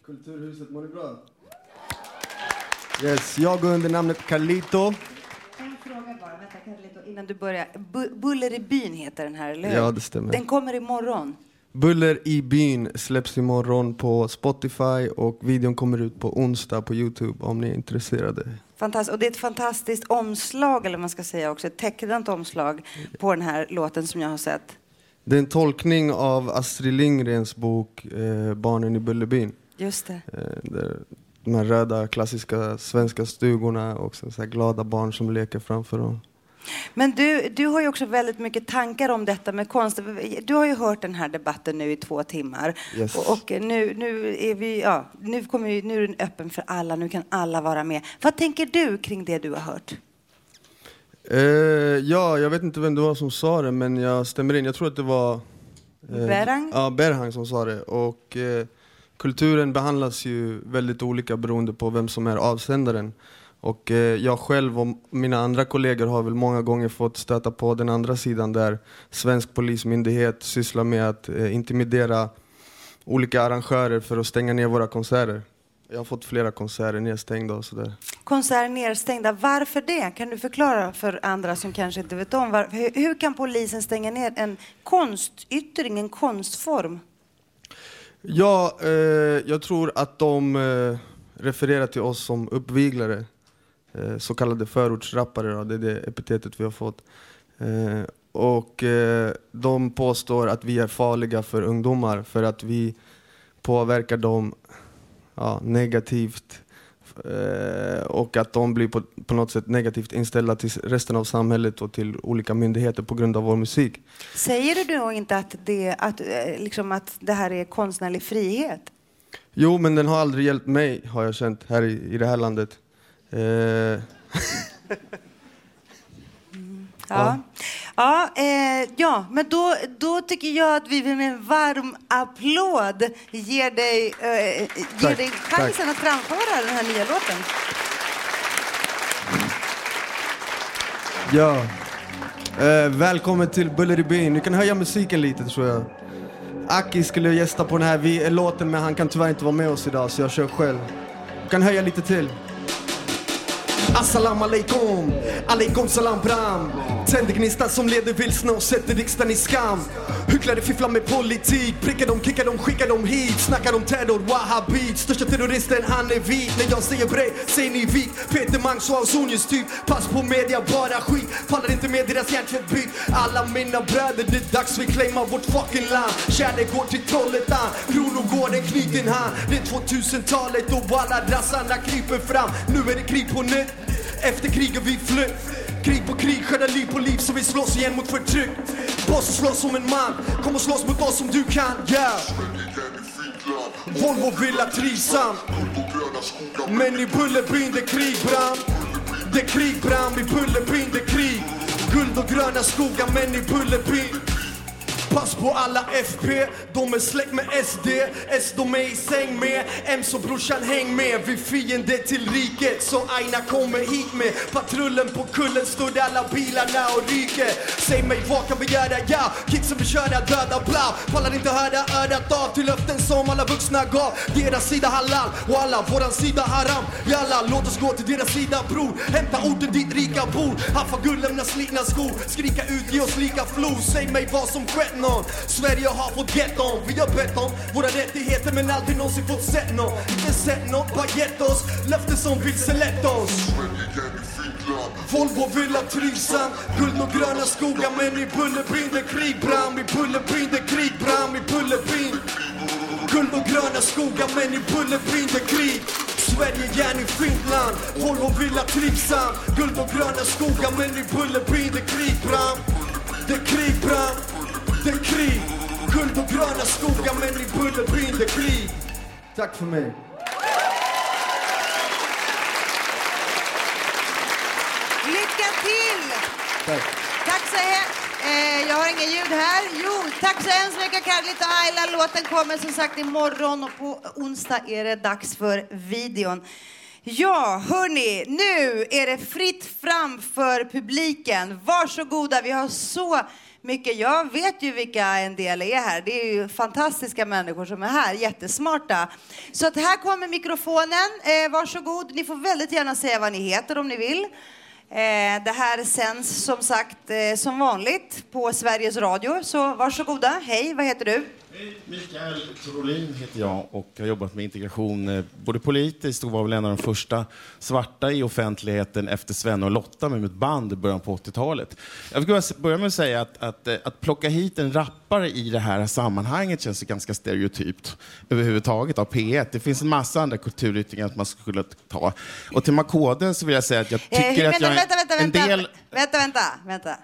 Kulturhuset, mår ni bra? Yes, jag går under namnet Carlito. En fråga bara, vänta Carlito, innan du börjar. Buller i byn heter den här, eller hur? Ja, det stämmer. Den kommer imorgon. Buller i byn släpps imorgon på Spotify och videon kommer ut på onsdag på YouTube om ni är intresserade. Fantastiskt. Och det är ett fantastiskt omslag, eller man ska säga också, ett tecknat omslag på den här låten som jag har sett. Det är en tolkning av Astrid Lindgrens bok Barnen i Bullerbyn. Just det. De här röda klassiska svenska stugorna och så här glada barn som leker framför dem. Men du har ju också väldigt mycket tankar om detta med konst. Du har ju hört den här debatten nu i 2 timmar. Yes. Och nu är vi, ja, nu är den öppen för alla. Nu kan alla vara med. Vad tänker du kring det du har hört? Ja, jag vet inte vem det var som sa det, men jag stämmer in. Jag tror att det var Berhang? Ja, Berhang som sa det. Och kulturen behandlas ju väldigt olika beroende på vem som är avsändaren. Och jag själv och mina andra kollegor har väl många gånger fått stöta på den andra sidan där svensk polismyndighet sysslar med att intimidera olika arrangörer för att stänga ner våra konserter. Jag har fått flera konserter nedstängda och sådär. Konserter nedstängda, varför det? Kan du förklara för andra som kanske inte vet om? Hur kan polisen stänga ner en konstyttring, en konstform? Ja, jag tror att de refererar till oss som uppviglare. Så kallade förortsrappare då, det är det epitetet vi har fått. Och de påstår att vi är farliga för ungdomar för att vi påverkar dem negativt. Och att de blir på något sätt negativt inställda till resten av samhället och till olika myndigheter på grund av vår musik. Säger du då inte att det här är konstnärlig frihet? Jo, men den har aldrig hjälpt mig, har jag känt, här i det här landet. Ja, men då tycker jag att vi med en varm applåd ger dig chansen att framföra den här nya låten. Ja, välkommen till Buller i byn. Ni kan höja musiken lite, tror jag. Aki skulle gästa på den här låten, men han kan tyvärr inte vara med oss idag, så jag kör själv. Du kan höja lite till. Assalamu alaikum, alaikum salam bram. Tänder gnistan som leder vilsna och sätter riksdagen i skam. Hycklare fifflar med politik, prickar dem, kickar dem, skickar dem hit. Snackar om terror, wahhabit. Största terroristen, han är vit. När jag säger brej, säger ni vik. Peter Mangs och Ausonius typ. Pass på media, bara skit. Faller inte med deras hjärtförbud. Alla mina bröder, det är dags vi claimar vårt fucking land. Kärlek går till Trollhättan, Kronogården knyter en hand. Det är 2000-talet och alla rassarna kryper fram. Nu är det krig på nytt. Efter kriget vi flytt. Krig på krig, skördar liv på liv, så vi slåss igen mot förtryck. Boss slåss som en man, kom och slåss mot oss som du kan, yeah. Volvo villa trivsam, men i Bullerbyn det krig brann. Det krig brann, i Bullerbyn det krig. Guld och gröna skogar, men i Bullerbyn. Pass på alla FP, de är släkt med SD. S de är i säng med, M så brorsan häng med. Vi fiende till riket, så Aina kommer hit med. Patrullen på kullen står alla bilarna och ryker. Säg mig vad kan vi göra, ja, kicksen vi köra, döda blau. Pallar inte höra örat av till löften som alla vuxna gav. Deras sida halal och alla våran sida haram. Jalla, låt oss gå till deras sida bror. Hämta orten dit rika bor. Haffa gull, lämna slitna skor. Skrika ut, ge oss lika flor. Säg mig vad som skett. Sverige har fått get on. Vi har bett om våra rättigheter, men aldrig någonsin fått sett någon. Inte sett något, bara gett oss löften som vill select oss. Volvo villa trivsam, guld och gröna skogar, men i Bullerbyn det krig brann. I Bullerbyn det krig brann. I Bullerbyn. Guld och gröna skogar, men i Bullerbyn det krig. Sverige järn i Finland, Volvo villa trivsam, guld och gröna skogar, men i Bullerbyn det krig brann. Det krig brann. Det är krig, guld och gröna skogar, men i Bullerbyn det krig. Tack för mig. Lycka till! Tack så hemskt. Jag har inga ljud här. Jo, tack så hemskt mycket Carlito och Ayla. Låten kommer som sagt imorgon och på onsdag är det dags för videon. Ja, hörni, nu är det fritt fram för publiken. Varsågoda, vi har så mycket. Jag vet ju vilka en del är här. Det är ju fantastiska människor som är här, jättesmarta. Så att här kommer mikrofonen. Varsågod, ni får väldigt gärna säga vad ni heter om ni vill. Det här sänds som sagt som vanligt på Sveriges Radio. Så varsågoda, hej, vad heter du? Hej, Mikael Trolin heter jag och har jobbat med integration både politiskt och var väl en av de första svarta i offentligheten efter Sven och Lotta med mitt band i början på 80-talet. Jag vill börja med att säga att plocka hit en rappare i det här sammanhanget känns ganska stereotypt överhuvudtaget av P1. Det finns en massa andra kulturyttringar att man skulle ta. Och till Makode så vill jag säga att jag tycker att Vänta.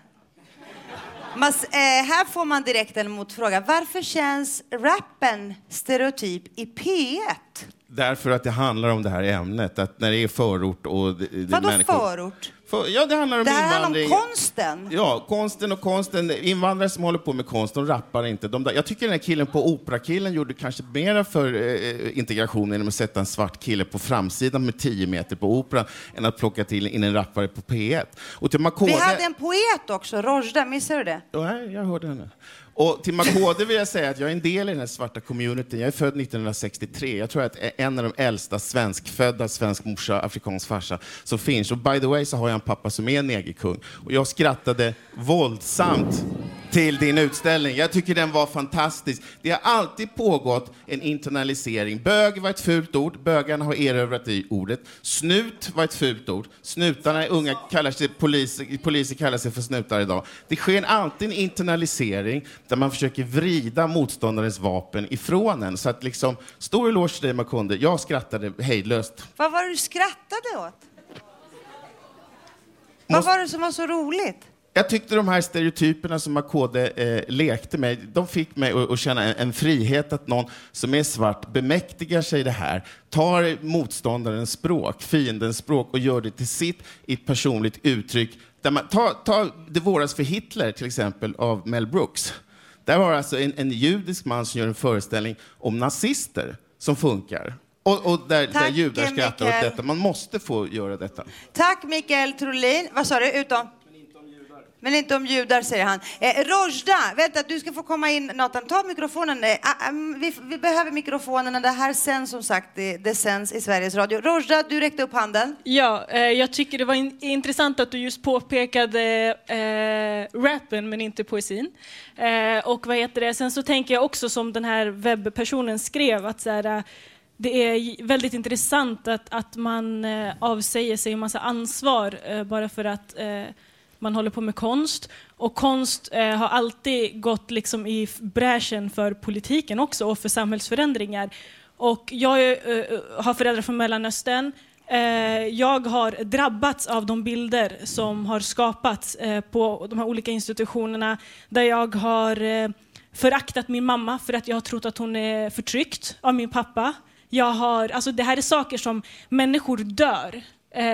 Här får man direkt en motfråga. Varför känns rappen stereotyp i P1? Därför att det handlar om det här ämnet. Att när det är förort och... Vadå förort? Ja, det handlar om det här invandring. Handlar om konsten. Ja, konsten. Invandrare som håller på med konst, de rappar inte. Jag tycker den här killen på Operakillen gjorde kanske mera för integrationen genom att sätta en svart kille på framsidan med 10 meter på Operan än att plocka till in en rappare på P1. Och till Makode... Vi hade en poet också, Rojda, missar du det? Ja, jag hörde henne. Och till Makode vill jag säga att jag är en del i den här svarta communityn. Jag är född 1963. Jag tror att jag är en av de äldsta svenskfödda, svensk morsa, afrikansk farsa som finns. Och by the way så har jag en pappa som är negerkung. Och jag skrattade våldsamt till din utställning. Jag tycker den var fantastisk. Det har alltid pågått en internalisering. Bög var ett fult ord. Bögarna har erövrat i ordet. Snut var ett fult ord. Snutarna, unga kallar sig poliser kallar sig för snutar idag. Det sker alltid en internalisering där man försöker vrida motståndarens vapen ifrån en. Så att liksom, stor eloge till dig, Makode. Jag skrattade hejdlöst. Vad var det du skrattade åt? Vad var det som var så roligt? Jag tyckte de här stereotyperna som Makode lekte med, de fick mig att känna en frihet att någon som är svart bemäktigar sig det här, tar motståndarens språk, fiendens språk och gör det till sitt i ett personligt uttryck. Där man, ta Det våras för Hitler till exempel av Mel Brooks. Där var alltså en judisk man som gör en föreställning om nazister som funkar. Och där judar skrattar åt detta. Man måste få göra detta. Tack Mikael Trolin. Vad sa du? Men inte om judar, säger han. Rojda, vänta, du ska få komma in. Nathan, ta mikrofonen. Vi behöver mikrofonerna. Det här sänds som sagt, det sänds i Sveriges Radio. Rojda, du räckte upp handen. Ja, jag tycker det var intressant att du just påpekade rappen men inte poesin. Och vad heter det? Sen så tänker jag också som den här webbpersonen skrev att så här, det är väldigt intressant att man avsäger sig en massa ansvar bara för att man håller på med konst. Och konst har alltid gått liksom i bräschen för politiken också och för samhällsförändringar. Och jag har föräldrar från Mellanöstern. Jag har drabbats av de bilder som har skapats på de här olika institutionerna där jag har föraktat min mamma för att jag har trott att hon är förtryckt av min pappa. Alltså det här är saker som människor dör.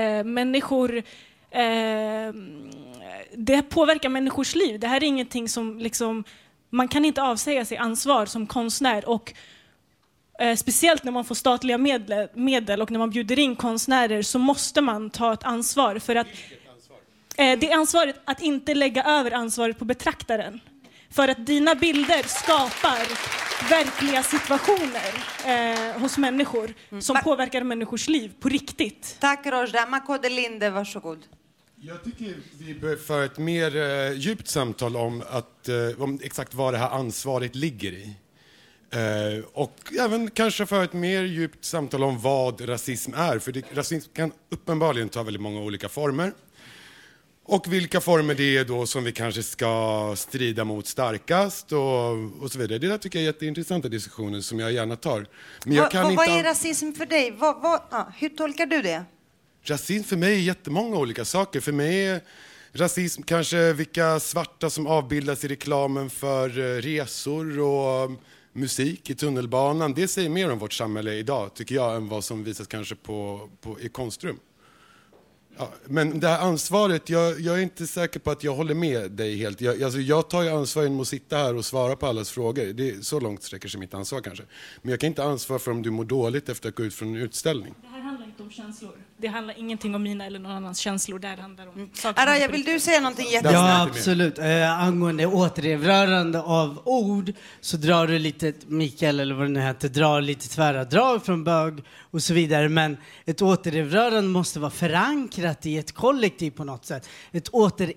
Det påverkar människors liv. Det här är ingenting som liksom, man kan inte avsäga sig ansvar som konstnär. Och speciellt när man får statliga medel och när man bjuder in konstnärer så måste man ta ett ansvar. För att, det är ansvaret att inte lägga över ansvaret på betraktaren. För att dina bilder skapar verkliga situationer hos människor som påverkar människors liv på riktigt. Tack Rojda. Makode Linde, varsågod. Jag tycker vi bör föra ett mer djupt samtal om exakt vad det här ansvaret ligger i. Och även kanske föra ett mer djupt samtal om vad rasism är. För rasism kan uppenbarligen ta väldigt många olika former. Och vilka former det är då som vi kanske ska strida mot starkast och så vidare. Det där tycker jag är jätteintressanta diskussioner som jag gärna tar. Men jag kan vad är rasism för dig? Hur tolkar du det? Rasism för mig är jättemånga olika saker. För mig är rasism kanske vilka svarta som avbildas i reklamen för resor och musik i tunnelbanan. Det säger mer om vårt samhälle idag, tycker jag, än vad som visas kanske i konstrum. Ja, men det här ansvaret, jag är inte säker på att jag håller med dig helt. Jag tar ju ansvar genom att sitta här och svara på allas frågor. Så långt sträcker sig mitt ansvar kanske. Men jag kan inte ansvara för om du mår dåligt efter att gå ut från en utställning. Det här handlar inte inte om känslor. Det handlar ingenting om mina eller någon annans känslor. Där handlar om saker. Araya, vill du säga någonting jättesnabbt? Ja, absolut. Angående återevrörande av ord så drar du lite, Mikael eller vad det nu heter, drar lite tvära drag från bög och så vidare. Men ett återevrörande måste vara förankrat i ett kollektiv på något sätt. Ett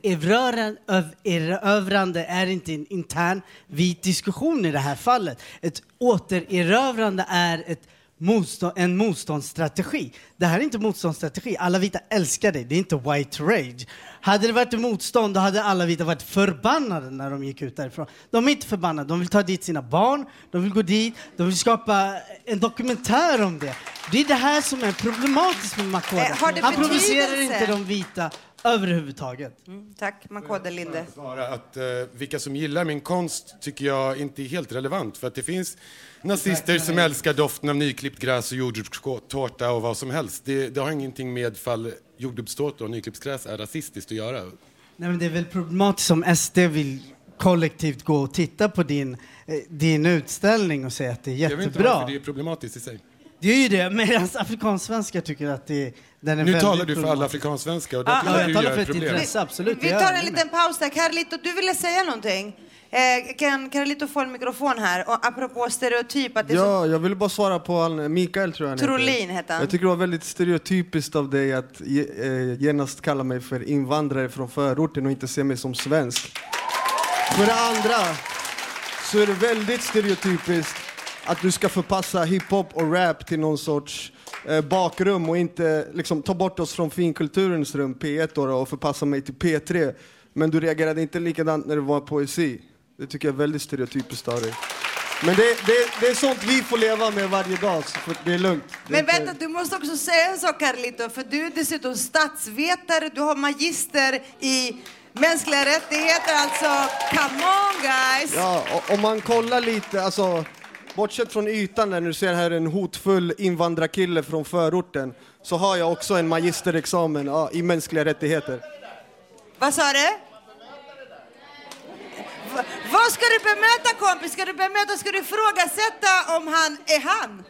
återerövrande är inte en intern vit diskussion i det här fallet. Ett återerövrande är en motståndsstrategi. Det här är inte motståndsstrategi. Alla vita älskar det. Det är inte white rage. Hade det varit en motstånd, då hade alla vita varit förbannade när de gick ut därifrån. De är inte förbannade. De vill ta dit sina barn. De vill gå dit. De vill skapa en dokumentär om det. Det är det här som är problematiskt med Makode. Han provocerar inte de vita överhuvudtaget. Tack, Makode Linde. Svara att vilka som gillar min konst tycker jag inte är helt relevant. För att det finns nazister som älskar doften av nyklippt gräs och jordgubbstårta och vad som helst. Det har ingenting med fall jordgubbstårta och nyklippt gräs är rasistiskt att göra. Nej, men det är väl problematiskt om SD vill kollektivt gå och titta på din utställning och säga att det är jättebra. Jag vet inte varför det är problematiskt i sig. Det är ju det, medan afrikansvenskar tycker att den är nu väldigt talar du för alla afrikansvenskar och det jag du talar gör för ett problem. intresse, absolut. Vi tar en liten paus där. Carlito, du ville säga någonting. Kan Carlito få en mikrofon här? Och apropå stereotyp. Att det ja, jag ville bara svara på Mikael, tror jag. Trolin heter han. Jag tycker det var väldigt stereotypiskt av dig att genast kalla mig för invandrare från förorten och inte se mig som svensk. För det andra så är det väldigt stereotypiskt att du ska förpassa hiphop och rap till någon sorts bakrum och inte liksom ta bort oss från finkulturens rum, P1 då, och förpassa mig till P3. Men du reagerade inte likadant när det var poesi. Det tycker jag är väldigt stereotypiskt av dig. Men det är sånt vi får leva med varje dag, så det är lugnt. Men vänta, du måste också säga en sak, Carlito, för du är dessutom statsvetare, du har magister i mänskliga rättigheter, alltså come on guys! Ja, om man kollar lite, alltså bortsett från ytan när du ser här en hotfull invandrarkille från förorten, så har jag också en magisterexamen i mänskliga rättigheter. Vad sa du? Vad ska du bemöta, kompis? Ska du ifrågasätta om han är han?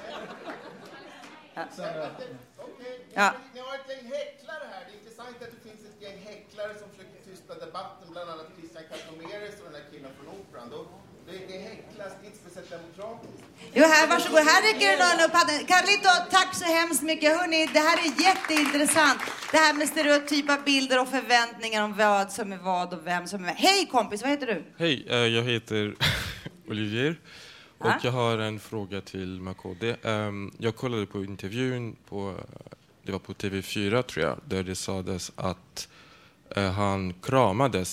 Ja. Ni har ett gäng häcklare här. Det är intressant att det finns ett gäng häcklare som försöker tysta debatten, bland annat Christian Katomeres och den där killen från Operan. Det häcklas inte speciellt demokratiskt. Jo, här, varsågod. Här räcker det någon upp handen. Carlito, tack så hemskt mycket. Hörrni, det här är jätteintressant. Det här med stereotypa bilder och förväntningar om vad som är vad och vem som är. Hej kompis, vad heter du? Hej, jag heter Olivier. Och jag har en fråga till Makode. Jag kollade på intervjun det var på TV4 tror jag, där det sades att han kramades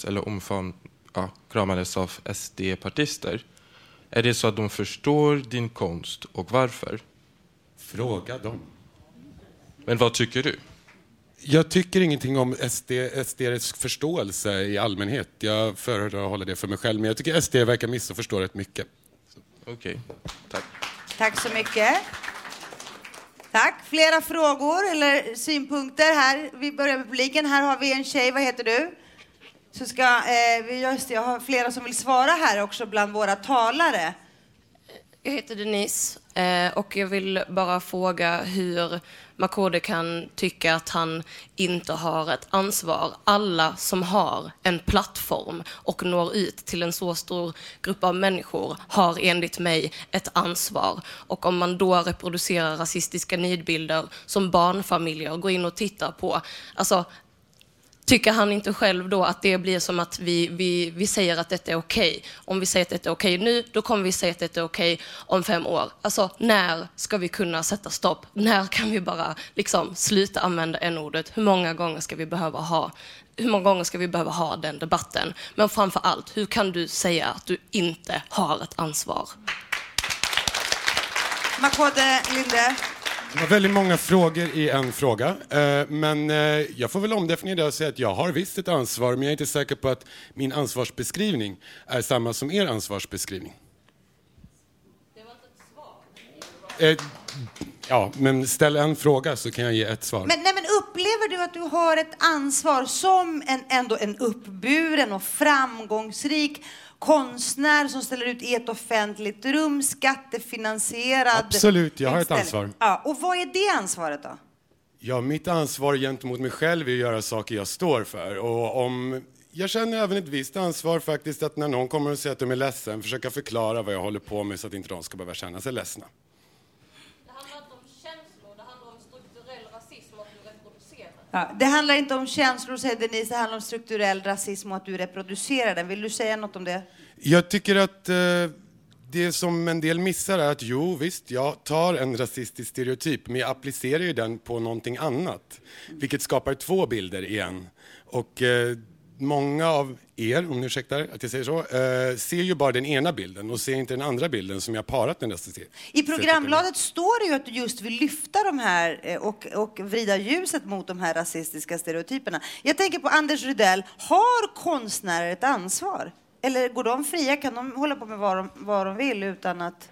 av SD-partister. Är det så att de förstår din konst och varför? Fråga dem. Men vad tycker du? Jag tycker ingenting om SD:s förståelse i allmänhet. Jag föredrar att hålla det för mig själv. Men jag tycker SD verkar missförstå rätt mycket. Okej, tack. Tack så mycket. Tack. Flera frågor eller synpunkter här. Vi börjar med publiken. Här har vi en tjej. Vad heter du? Så ska jag har flera som vill svara här också bland våra talare. Jag heter Denise och jag vill bara fråga hur Makode kan tycka att han inte har ett ansvar. Alla som har en plattform och når ut till en så stor grupp av människor har enligt mig ett ansvar. Och om man då reproducerar rasistiska nidbilder som barnfamiljer går in och tittar på, alltså tycker han inte själv då att det blir som att vi säger att detta är okej? Om vi säger att detta är okej nu, då kommer vi säga att detta är okej om 5 år. Alltså, när ska vi kunna sätta stopp? När kan vi bara sluta använda n-ordet? Hur många gånger ska vi behöva ha den debatten? Men framför allt, hur kan du säga att du inte har ett ansvar? Makode Linde. Det var väldigt många frågor i en fråga, men jag får väl omdefiniera det och säga att jag har visst ett ansvar, men jag är inte säker på att min ansvarsbeskrivning är samma som er ansvarsbeskrivning. Det var inte ett svar. Ja, men ställ en fråga så kan jag ge ett svar. Men upplever du att du har ett ansvar som en uppburen och framgångsrik konstnär som ställer ut i ett offentligt rum, skattefinansierad? Absolut, jag har ett ansvar. Ja, och vad är det ansvaret då? Ja, mitt ansvar gentemot mig själv är att göra saker jag står för. Och jag känner även ett visst ansvar faktiskt att när någon kommer och säger att de är ledsen, försöka förklara vad jag håller på med så att inte de ska behöva känna sig ledsna. Det handlar inte om känslor, det handlar om strukturell rasism och att du reproducerar. Ja, det handlar inte om känslor, säger Denise, det handlar om strukturell rasism och att du reproducerar den. Vill du säga något om det? Jag tycker att det som en del missar är att visst, jag tar en rasistisk stereotyp, men jag applicerar ju den på någonting annat. Vilket skapar två bilder igen. Och många av er, om ni ursäktar att jag säger så, ser ju bara den ena bilden och ser inte den andra bilden som jag parat den nästa stereotypen. I programbladet står det ju att du just vill lyfta de här och vrida ljuset mot de här rasistiska stereotyperna. Jag tänker på Anders Rydell. Har konstnärer ett ansvar? Eller går de fria? Kan de hålla på med vad de vill utan att...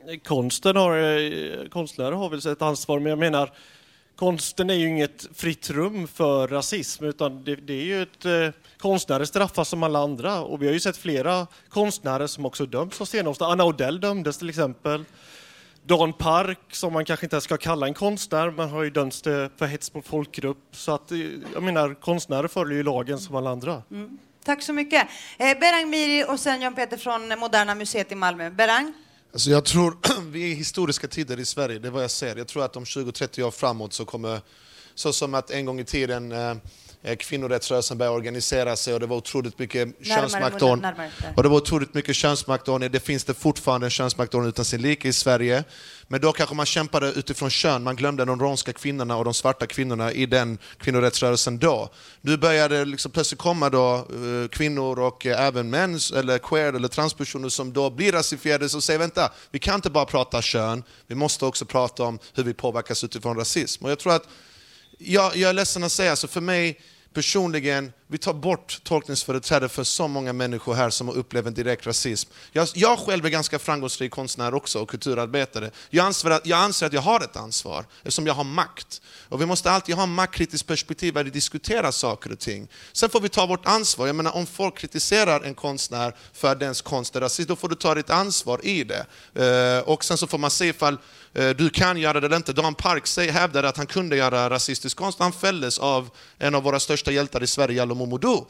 Konstnärer har väl ett ansvar, men jag menar konsten är ju inget fritt rum för rasism, utan det är ju konstnärer straffas som alla andra, och vi har ju sett flera konstnärer som också döms de senaste. Anna Odell dömdes till exempel. Dan Park, som man kanske inte ska kalla en konstnär, men har ju dömts för hets mot folkgrupp. Så att, jag menar, konstnärer följer ju lagen som alla andra. Mm. Tack så mycket. Berang Miri och sen Jan Peter från Moderna Museet i Malmö. Berang? Alltså jag tror vi är i historiska tider i Sverige, det är vad jag ser. Jag tror att om 20-30 år framåt så kommer, så som att en gång i tiden kvinnorättsrörelsen började organisera sig och det var otroligt mycket könsmaktordning. Och det var otroligt mycket könsmaktordning. Det finns det fortfarande en könsmaktordning utan sin like i Sverige. Men då kanske man kämpade utifrån kön. Man glömde de romska kvinnorna och de svarta kvinnorna i den kvinnorättsrörelsen då. Nu började liksom plötsligt komma då kvinnor och även män eller queer eller transpersoner som då blir rasifierade och säger vänta, vi kan inte bara prata kön. Vi måste också prata om hur vi påverkas utifrån rasism. Och jag tror att jag är ledsen att säga, så för mig personligen, vi tar bort tolkningsföreträde för så många människor här som har upplevt en direkt rasism. Jag själv är ganska framgångsrik konstnär också och kulturarbetare. Jag anser att jag har ett ansvar eftersom jag har makt. Och vi måste alltid ha en maktkritiskt perspektiv när vi diskuterar saker och ting. Sen får vi ta vårt ansvar. Jag menar, om folk kritiserar en konstnär för att dens konst är rasist, då får du ta ditt ansvar i det. Och sen så får man se ifall du kan göra det eller inte. Dan Park hävdade att han kunde göra rasistisk konst. Han fälldes av en av våra största hjältar i Sverige, Jallow Momodou.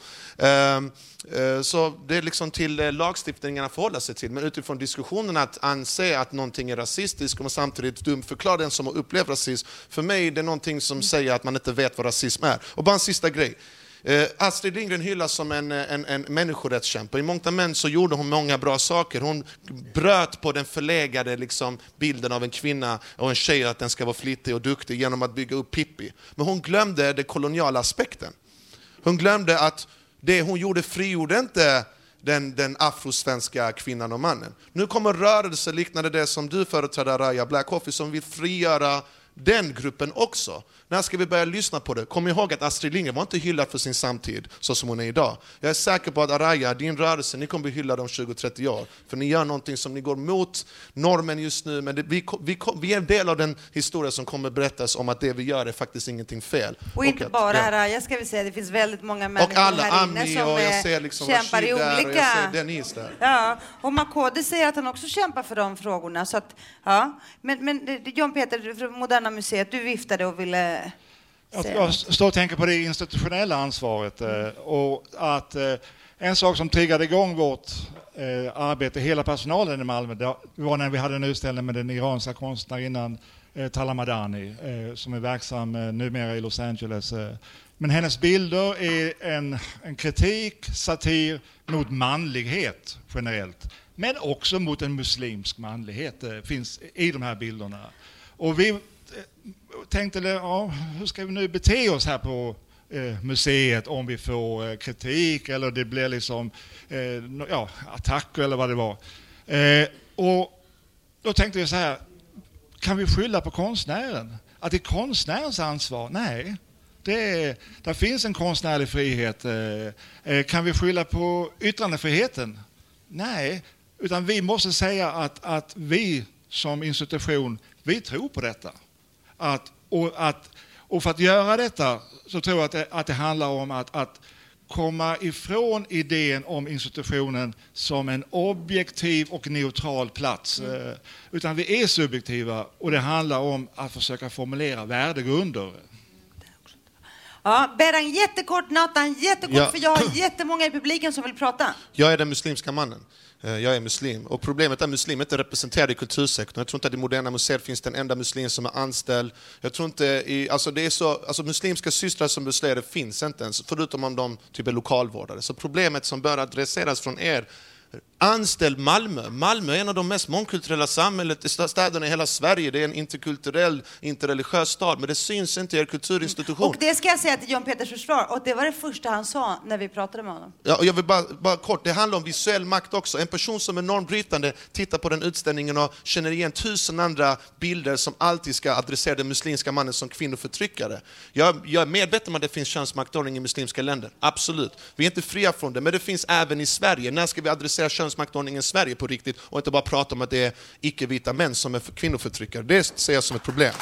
Så det är liksom till lagstiftningarna att förhålla sig till. Men utifrån diskussionen att anse att någonting är rasistiskt och samtidigt dumförklara den som har upplevt rasism. För mig är det någonting som säger att man inte vet vad rasism är. Och bara en sista grej. Astrid Lindgren hyllas som en människorättskämpe. I mångt och men så gjorde hon många bra saker. Hon bröt på den förlegade liksom, bilden av en kvinna och en tjej att den ska vara flitig och duktig genom att bygga upp Pippi. Men hon glömde den koloniala aspekten. Hon glömde att det hon gjorde frigjorde inte den afrosvenska kvinnan och mannen. Nu kommer rörelser liknande det som du företräder, Araya Black Coffee, som vill frigöra den gruppen också. När ska vi börja lyssna på det? Kom ihåg att Astrid Lindgren var inte hyllad för sin samtid så som hon är idag. Jag är säker på att Araya, din rörelse, ni kommer bli hyllade om 20-30 år. För ni gör någonting som ni går mot normen just nu. Men vi är en del av den historia som kommer berättas om att det vi gör är faktiskt ingenting fel. Och inte bara Araya, ska vi säga. Det finns väldigt många människor här inne som liksom kämpar i olika... Och jag ser Denise där. Ja, och Makode säger att han också kämpar för de frågorna. Så att, ja. Men Jan Peter, från Moderna Museet, du viftade och ville... Jag står och tänker på det institutionella ansvaret och att en sak som triggade igång vårt arbete, hela personalen i Malmö, det var när vi hade en utställning med den iranska konstnärinnan Tala Madani som är verksam numera i Los Angeles. Men hennes bilder är en kritik, satir mot manlighet generellt, men också mot en muslimsk manlighet finns i de här bilderna. Och vi tänkte, hur ska vi nu bete oss här på museet om vi får kritik eller det blir liksom attacker eller vad det var. Och då tänkte vi så här, kan vi skylla på konstnären? Att det är konstnärens ansvar? Nej. Där finns en konstnärlig frihet. Kan vi skylla på yttrandefriheten? Nej. Utan vi måste säga att vi som institution, vi tror på detta. Och för att göra detta så tror jag att det handlar om att komma ifrån idén om institutionen som en objektiv och neutral plats. Utan vi är subjektiva och det handlar om att försöka formulera värdegrunder. Ja, Berang, jättekort, Nathan, jättekort, för jag har jättemånga i publiken som vill prata. Jag är den muslimska mannen. Jag är muslim. Och problemet är att muslimer inte är representerade i kultursektorn. Jag tror inte att i Moderna museet finns den enda muslim som är anställd. Jag tror inte det är så, muslimska systrar som beslöjare finns inte ens, förutom om de typ är lokalvårdare. Så problemet som bör adresseras från er, anställ Malmö. Malmö är en av de mest mångkulturella städerna i hela Sverige. Det är en interkulturell, interreligiös stad, men det syns inte i er kulturinstitution. Och det ska jag säga till John Peters försvar, och det var det första han sa när vi pratade med honom. Ja, och jag vill bara kort, det handlar om visuell makt också. En person som är normbrytande tittar på den utställningen och känner igen 1000 andra bilder som alltid ska adressera den muslimska mannen som kvinnoförtryckare. Jag är medveten om att det finns könsmaktsordning i muslimska länder. Absolut. Vi är inte fria från det, men det finns även i Sverige. När ska vi adressera könsmaktsordningen i Sverige på riktigt och inte bara prata om att det är icke-vita män som är kvinnoförtryckare? Det ser jag som ett problem.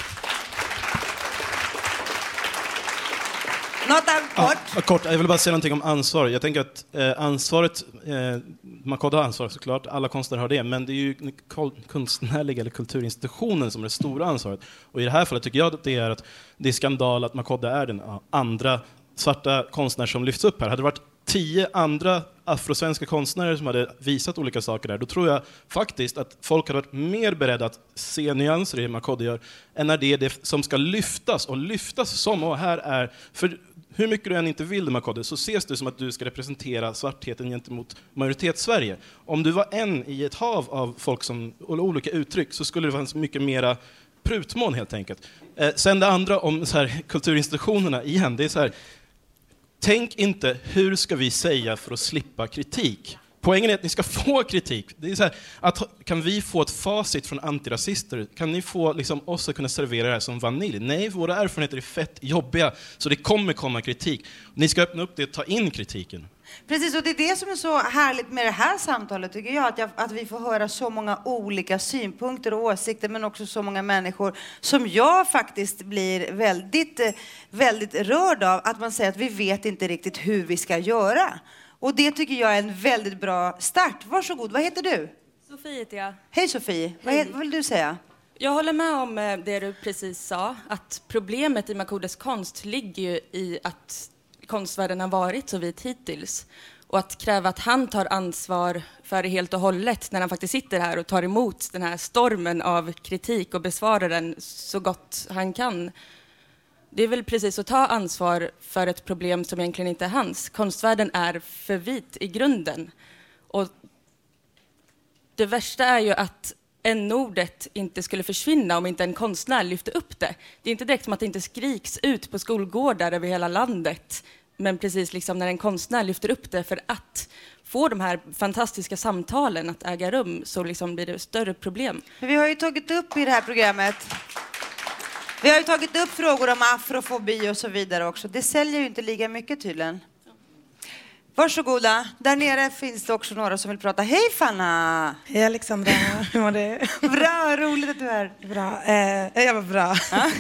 Kort, jag vill bara säga någonting om ansvar. Jag tänker att ansvaret, Makode har ansvar såklart, alla konstnärer har det, men det är ju konstnärliga eller kulturinstitutionen som är det stora ansvaret. Och i det här fallet tycker jag att det är skandal att Makode är den andra svarta konstnär som lyfts upp här. Hade det varit 10 andra afrosvenska konstnärer som hade visat olika saker där, då tror jag faktiskt att folk hade varit mer beredda att se nyanser i det Makode gör än när det är det som ska lyftas som, och här är, för hur mycket du än inte vill det Makode, så ses det som att du ska representera svartheten gentemot majoritetssverige. Om du var en i ett hav av folk som olika uttryck, så skulle det vara mycket mera prutmån helt enkelt. Sen det andra om så här, kulturinstitutionerna igen, det är så här, tänk inte, hur ska vi säga för att slippa kritik? Poängen är att ni ska få kritik. Det är så här, kan vi få ett facit från antirasister? Kan ni få oss att kunna servera det här som vanilj? Nej, våra erfarenheter är fett jobbiga, så det kommer komma kritik. Ni ska öppna upp det och ta in kritiken. Precis, och det är det som är så härligt med det här samtalet, tycker jag, att vi får höra så många olika synpunkter och åsikter, men också så många människor som jag faktiskt blir väldigt, väldigt rörd av, att man säger att vi vet inte riktigt hur vi ska göra. Och det tycker jag är en väldigt bra start. Varsågod, vad heter du? Sofie heter jag. Hej Sofie, vad vill du säga? Jag håller med om det du precis sa, att problemet i Makodes konst ligger ju i att konstvärlden har varit så vit hittills. Och att kräva att han tar ansvar för det helt och hållet när han faktiskt sitter här och tar emot den här stormen av kritik och besvarar den så gott han kan. Det är väl precis att ta ansvar för ett problem som egentligen inte är hans. Konstvärlden är för vit i grunden. Och det värsta är ju att n-ordet inte skulle försvinna om inte en konstnär lyfter upp det. Det är inte direkt som att det inte skriks ut på skolgårdar över hela landet. Men precis när en konstnär lyfter upp det för att få de här fantastiska samtalen att äga rum, så blir det större problem. Vi har ju tagit upp i det här programmet, vi har ju tagit upp frågor om afrofobi och så vidare också. Det säljer ju inte lika mycket tydligen. Varsågoda. Där nere finns det också några som vill prata. Hej Fanna! Hej Alexandra, hur var det? Bra, roligt att du är här. Bra, jag var bra.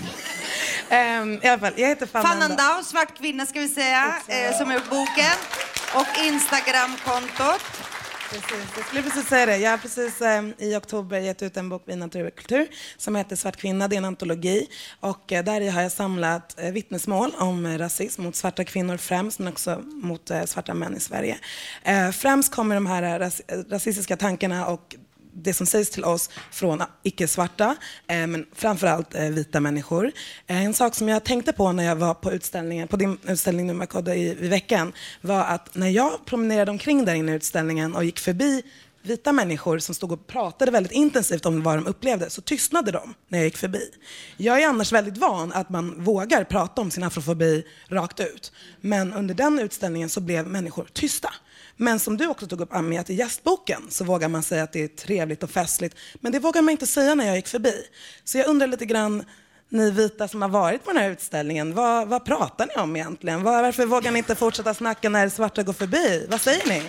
I alla fall, jag heter Fanna Ndao, svart kvinna ska vi säga, som har gjort boken. Och Instagram-kontot. Precis, jag skulle precis säga det. Jag har precis i oktober gett ut en bok vid Natur och kultur som heter Svart kvinna, det är en antologi. Och där har jag samlat vittnesmål om rasism mot svarta kvinnor främst, men också mot svarta män i Sverige. Främst kommer de här rasistiska tankarna och det som sägs till oss från icke-svarta, men framförallt vita människor. En sak som jag tänkte på när jag var på din utställning med Makode i veckan var att när jag promenerade omkring där inne i utställningen och gick förbi vita människor som stod och pratade väldigt intensivt om vad de upplevde, så tystnade de när jag gick förbi. Jag är annars väldigt van att man vågar prata om sin afrofobi rakt ut. Men under den utställningen så blev människor tysta. Men som du också tog upp, Ami, att i gästboken så vågar man säga att det är trevligt och festligt. Men det vågar man inte säga när jag gick förbi. Så jag undrar lite grann, ni vita som har varit på den här utställningen, vad pratar ni om egentligen? Varför vågar ni inte fortsätta snacka när svarta går förbi? Vad säger ni?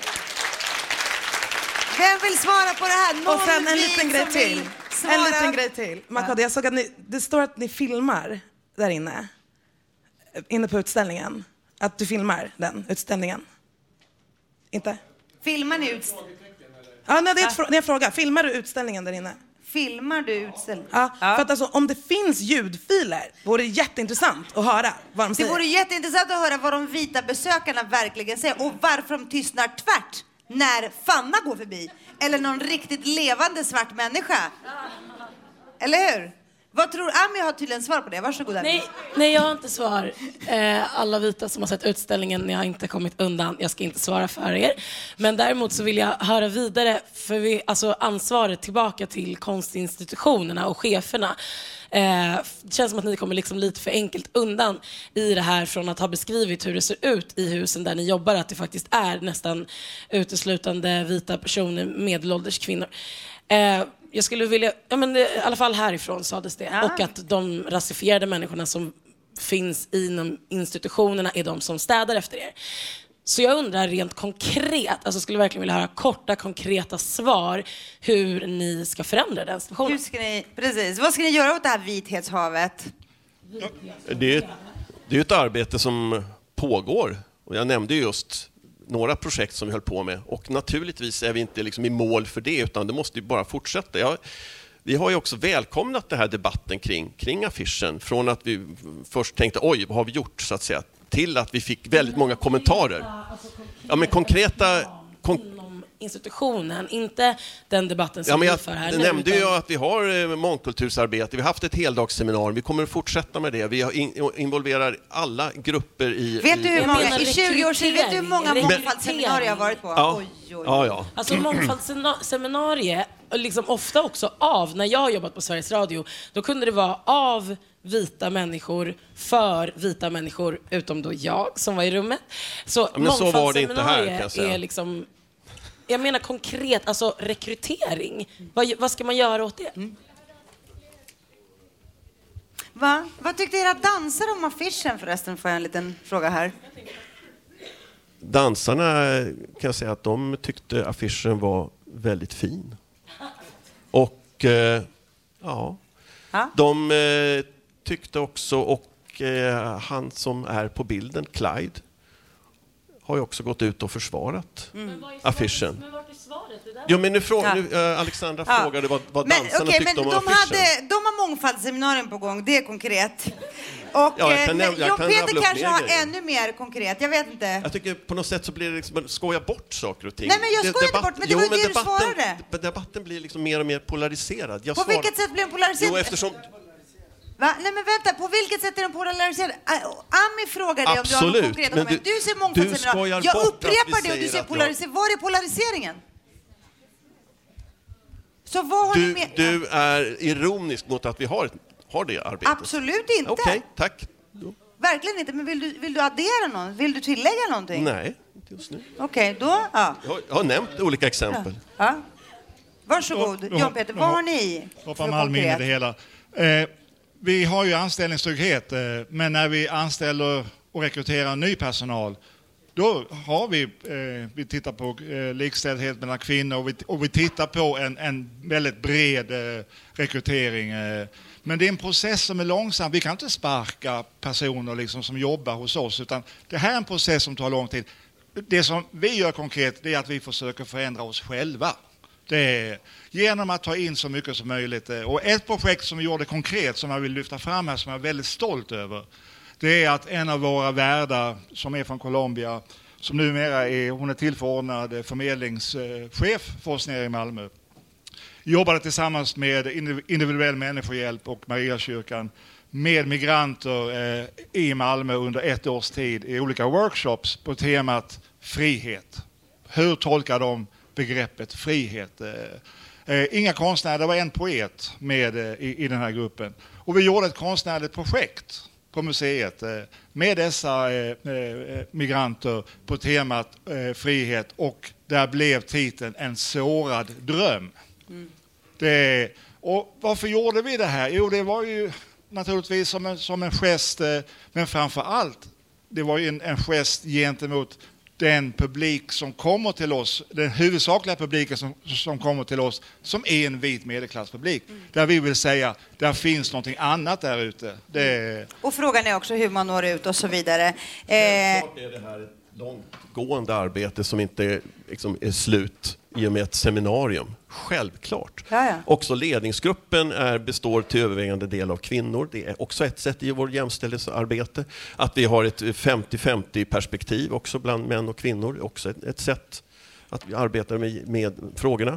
Vem vill svara på det här? Någon och sen en liten grej till. En liten grej till. Makode, jag såg att det står att ni filmar där inne. Inne på utställningen. Att du filmar den utställningen. Inte? Filmar ni utställningen? Ja, nej, det är en fråga. Filmar du utställningen där inne? filmar du utställningen? Ja, för att alltså, om det finns ljudfiler vore det jätteintressant att höra vad de säger. Det vore jätteintressant att höra vad de vita besökarna verkligen säger och varför de tystnar tvärt när Fanna går förbi. Eller någon riktigt levande svart människa. Eller hur? Vad tror Ami har tydligen svar på det? Varsågod. Nej, jag har inte svar. Alla vita som har sett utställningen, jag har inte kommit undan. Jag ska inte svara för er. Men däremot så vill jag höra vidare, för ansvaret tillbaka till konstinstitutionerna och cheferna. Det känns som att ni kommer liksom lite för enkelt undan i det här från att ha beskrivit hur det ser ut i husen där ni jobbar, att det faktiskt är nästan uteslutande vita personer, medelålders kvinnor. Jag skulle vilja, i alla fall härifrån sades det, och att de rasifierade människorna som finns inom institutionerna är de som städar efter er. Så jag undrar rent konkret, skulle verkligen vilja höra korta, konkreta svar hur ni ska förändra den situationen. Vad ska ni göra åt det här vithetshavet? Det är ett arbete som pågår, och jag nämnde just några projekt som vi höll på med, och naturligtvis är vi inte liksom i mål för det, utan det måste ju bara fortsätta. Vi har ju också välkomnat den här debatten kring affischen, från att vi först tänkte oj, vad har vi gjort så att säga, till att vi fick väldigt många kommentarer. Ja, men konkreta institutionen, inte den debatten som vi för här nu. Jag nämnde ju att vi har mångkultursarbete, vi har haft ett heldagsseminarium, vi kommer att fortsätta med det. Vi involverar alla grupper i... Vet du hur många, i 20 år sedan, vet du hur många mångfaldsseminarier jag har varit på? Ja. Ja. Alltså mångfaldsseminarier, liksom ofta också när jag har jobbat på Sveriges Radio, då kunde det vara av vita människor för vita människor, utom då jag som var i rummet. Så så var det inte här, kan jag säga. Är liksom, jag menar konkret, rekrytering. Vad ska man göra åt det? Vad tyckte era dansare om affischen förresten? Får jag en liten fråga här. Dansarna kan jag säga att de tyckte affischen var väldigt fin. Och de tyckte också, och han som är på bilden, Clyde, har ju också gått ut och försvarat affischen. Men vart är svaret? Jo, men nu Alexandra frågade vad dansarna tyckte om affischen. De har mångfaldsseminarium på gång, det är konkret. Och jag kan Peter kanske har ännu mer konkret, jag vet inte. Jag tycker på något sätt så blir det liksom, skoja bort saker och ting. Nej, men jag skojar inte bort, men det var ju det du svarade. Debatten blir liksom mer och mer polariserad. På vilket sätt blir den polariserad? Jo, eftersom... Va? Nej, men vänta, på vilket sätt är den polariserad? Ami frågar dig om du har något konkret. Men du ser mångfaldsseminarium. Jag upprepar det och du säger polarisering. Var är polariseringen? Så vad har ni med? Du är ironisk mot att vi har det arbetet. Absolut inte. Okej, tack. Verkligen inte, men vill du addera någon? Vill du tillägga någonting? Nej, inte just nu. Okej, då. Ja. Jag har nämnt olika exempel. Ja. Varsågod, John Peter, vad har ni? Hoppa Malmö in i det hela. Vi har ju anställningstrygghet, men när vi anställer och rekryterar ny personal, då har vi tittar på likställdhet mellan kvinnor och vi tittar på en väldigt bred rekrytering. Men det är en process som är långsam. Vi kan inte sparka personer liksom som jobbar hos oss, utan det här är en process som tar lång tid. Det som vi gör konkret, det är att vi försöker förändra oss själva. Det är genom att ta in så mycket som möjligt. Och ett projekt som vi gjorde konkret som jag vill lyfta fram här, som jag är väldigt stolt över, det är att en av våra värdar som är från Colombia, som numera hon är tillförordnad förmedlingschef för oss nere i Malmö, jobbade tillsammans med individuell människohjälp och Mariakyrkan med migranter i Malmö under 1 års tid i olika workshops på temat frihet. Hur tolkar de begreppet frihet? Inga konstnärer, det var en poet med i den här gruppen. Och vi gjorde ett konstnärligt projekt på museet med dessa migranter på temat frihet, och där blev titeln En sårad dröm. Och varför gjorde vi det här? Jo, det var ju naturligtvis som en gest, men framför allt det var ju en gest gentemot den publik som kommer till oss, den huvudsakliga publiken som kommer till oss, som är en vit medelklasspublik. Där vi vill säga, där finns någonting annat där ute. Och frågan är också hur man når ut och så vidare. Självklart är det här ett långtgående arbete som inte liksom är slut i och med ett seminarium. Självklart. Ja. Också ledningsgruppen består till övervägande del av kvinnor. Det är också ett sätt i vårt jämställdhetsarbete. Att vi har ett 50-50 perspektiv också bland män och kvinnor. Det är också ett sätt att vi arbetar med frågorna.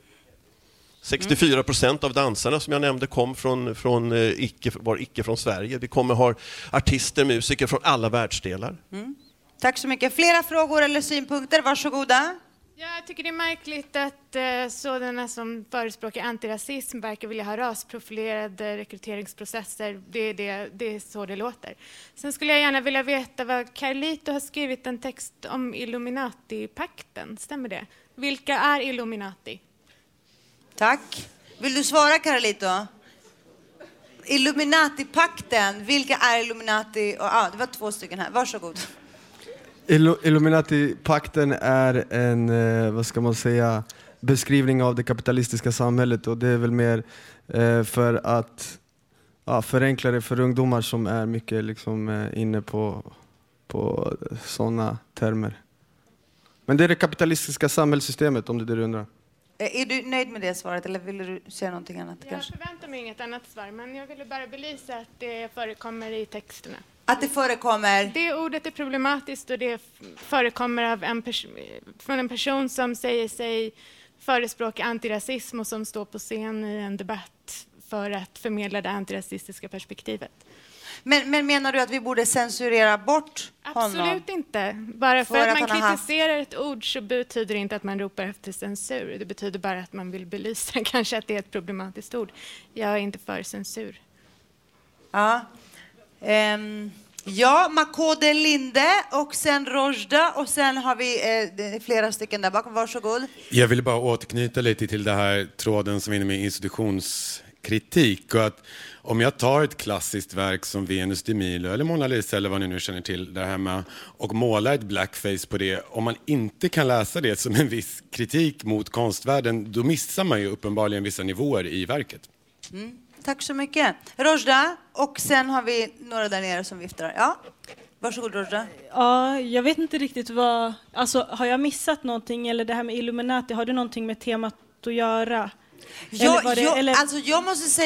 64% av dansarna som jag nämnde var icke från Sverige. Vi kommer ha artister, musiker från alla världsdelar. Tack så mycket. Flera frågor eller synpunkter? Varsågoda. Jag tycker det är märkligt att sådana som förespråkar antirasism verkar vilja ha rasprofilerade rekryteringsprocesser. Det är så det låter. Sen skulle jag gärna vilja veta vad Carlito har skrivit en text om Illuminati-pakten. Stämmer det? Vilka är Illuminati? Tack. Vill du svara, Carlito? Illuminati-pakten. Vilka är Illuminati? Det var 2 stycken här. Varsågod. Illuminati-pakten är en, vad ska man säga, beskrivning av det kapitalistiska samhället, och det är väl mer för att förenkla det för ungdomar som är mycket liksom inne på sådana termer. Men det är det kapitalistiska samhällssystemet, om det är det du undrar. Är du nöjd med det svaret eller vill du säga någonting annat? Jag förväntar mig inget annat svar, men jag ville bara belysa att det förekommer i texterna. Att det förekommer? Det ordet är problematiskt och det förekommer av från en person som säger sig förespråka antirasism och som står på scen i en debatt för att förmedla det antirasistiska perspektivet. Men menar du att vi borde censurera bort honom? Absolut inte. Bara för att man kritiserar ett ord så betyder det inte att man ropar efter censur. Det betyder bara att man vill belysa kanske att det är ett problematiskt ord. Jag är inte för censur. Ja. Makode Linde och sen Rojda och sen har vi flera stycken där bakom. Varsågod. Jag vill bara återknyta lite till det här tråden som är inne med institutionskritik. Och att om jag tar ett klassiskt verk som Venus de Milo eller Mona Lisa eller vad ni nu känner till där hemma och målar ett blackface på det, om man inte kan läsa det som en viss kritik mot konstvärlden, då missar man ju uppenbarligen vissa nivåer i verket. Tack så mycket. Rojda, och sen har vi några där nere som viftar. Ja, varsågod Rojda. Ja, jag vet inte riktigt vad... Alltså, har jag missat någonting? Eller det här med Illuminati, har det någonting med temat att göra? Alltså jag måste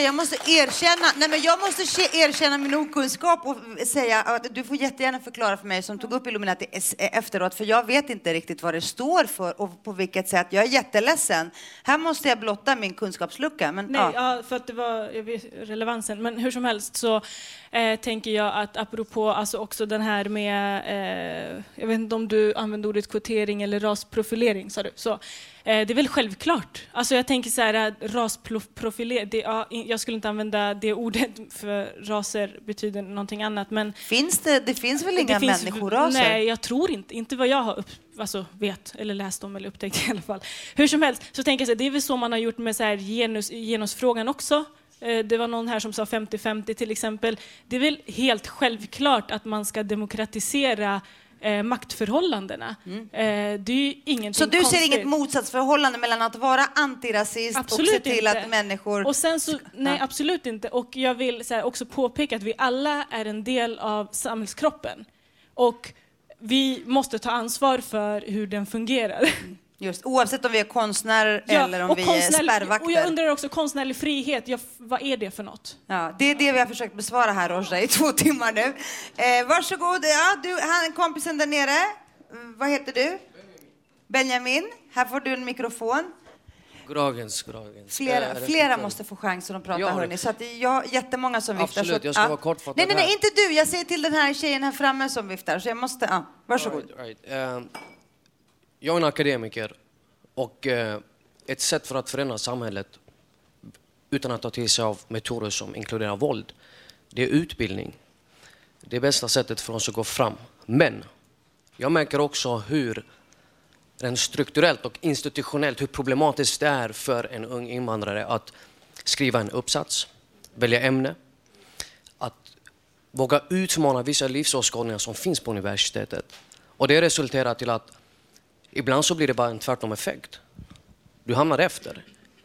erkänna min okunskap och säga att du får jättegärna förklara för mig som tog upp Illuminati efteråt, för jag vet inte riktigt vad det står för och på vilket sätt. Jag är jätteledsen. Här måste jag blotta min kunskapslucka. Men, för att det var relevansen. Men hur som helst så tänker jag att apropå alltså också den här med, jag vet inte om du använder ordet kvotering eller rasprofilering, sa du. Så, det är väl självklart. Alltså jag tänker så här, rasprofilering, jag skulle inte använda det ordet för raser betyder någonting annat. Men det finns väl inga människoraser? Nej, jag tror inte vad jag har vet eller läst om eller upptäckt i alla fall. Hur som helst så tänker jag så här, det är väl så man har gjort med så här genusfrågan också. Det var någon här som sa 50-50 till exempel. Det är väl helt självklart att man ska demokratisera maktförhållandena. Det är ju ingenting så du konstigt. ser inget motsatsförhållande mellan att vara antirasist absolut och se till inte. Att människor... Och sen så, nej, absolut inte. Och jag vill så här, också påpeka att vi alla är en del av samhällskroppen. Och vi måste ta ansvar för hur den fungerar. Just, oavsett om vi är konstnärer eller om vi är spärrvakter. Och jag undrar också, konstnärlig frihet, vad är det för något? Ja, det är det vi har försökt besvara här, Rojda, i 2 timmar nu. Varsågod, kompisen där nere. Vad heter du? Benjamin. Här får du en mikrofon. Gragens. Flera måste få chansen att prata, hörni. Så att jag jättemånga som viftar. Absolut, jag ska vara kortfattad. Nej, inte du. Jag säger till den här tjejen här framme som viftar. Så jag måste, varsågod. Right. Jag är en akademiker och ett sätt för att förändra samhället utan att ta till sig av metoder som inkluderar våld, det är utbildning. Det är bästa sättet för oss att gå fram. Men jag märker också hur rent strukturellt och institutionellt hur problematiskt det är för en ung invandrare att skriva en uppsats, välja ämne, att våga utmana vissa livsåskådningar som finns på universitetet. Och det resulterar till att ibland så blir det bara en tvärtom effekt. Du hamnar efter.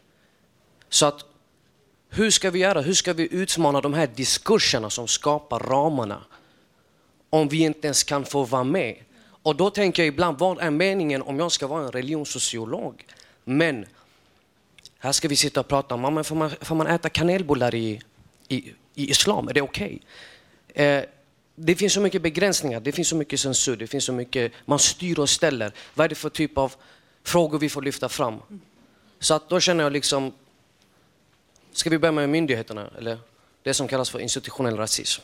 Så att hur ska vi göra? Hur ska vi utmana de här diskurserna som skapar ramarna om vi inte ens kan få vara med? Och då tänker jag ibland, vad är meningen om jag ska vara en religionssociolog? Men här ska vi sitta och prata om, får man äta kanelbullar i islam? Är det okej? Det finns så mycket begränsningar, det finns så mycket censur, det finns så mycket, man styr och ställer. Vad är det för typ av frågor vi får lyfta fram? Så att då känner jag liksom, ska vi börja med myndigheterna? Eller det som kallas för institutionell rasism.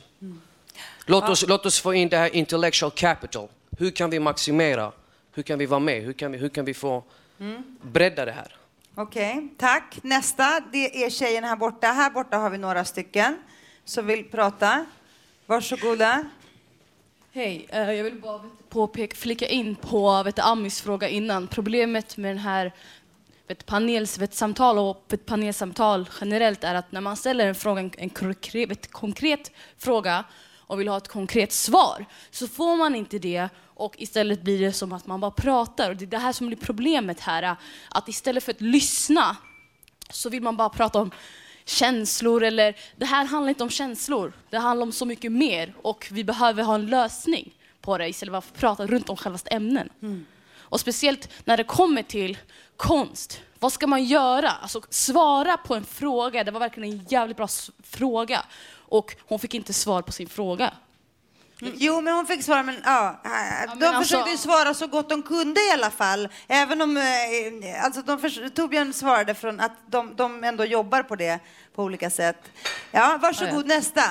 Låt oss få in det här intellectual capital. Hur kan vi maximera? Hur kan vi vara med? Hur kan vi få bredda det här? Okej, tack. Nästa, det är tjejen här borta. Här borta har vi några stycken som vill prata. Varsågoda. Hej, jag vill bara flika in på Amis fråga innan. Problemet med den här panelsamtal och panelsamtal generellt är att när man ställer en fråga, en konkret fråga och vill ha ett konkret svar, så får man inte det, och istället blir det som att man bara pratar. Och det är det här som blir problemet här, att istället för att lyssna så vill man bara prata om känslor, eller det här handlar inte om känslor, det handlar om så mycket mer, och vi behöver ha en lösning på det istället för att prata runt om själva ämnen. Och speciellt när det kommer till konst, vad ska man göra? Alltså svara på en fråga. Det var verkligen en jävligt bra fråga, och hon fick inte svar på sin fråga. Jo, men hon fick svara, men de försökte ju svara så gott de kunde i alla fall. Även om Torbjörn svarade från att de ändå jobbar på det på olika sätt. Ja, varsågod,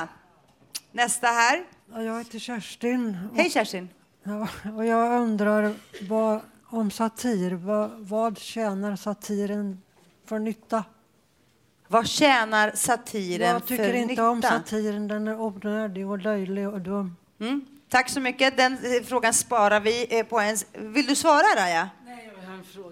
nästa här. Ja, jag heter Kerstin. Hej Kerstin. Ja, och jag undrar om satir. Vad tjänar satiren för nytta? Vad tjänar satiren för nytta? Jag tycker inte om satiren. Den är onödig och löjlig och dum. Tack så mycket. Den frågan sparar vi på en... Vill du svara, Raja? Nej, jag har en fråga.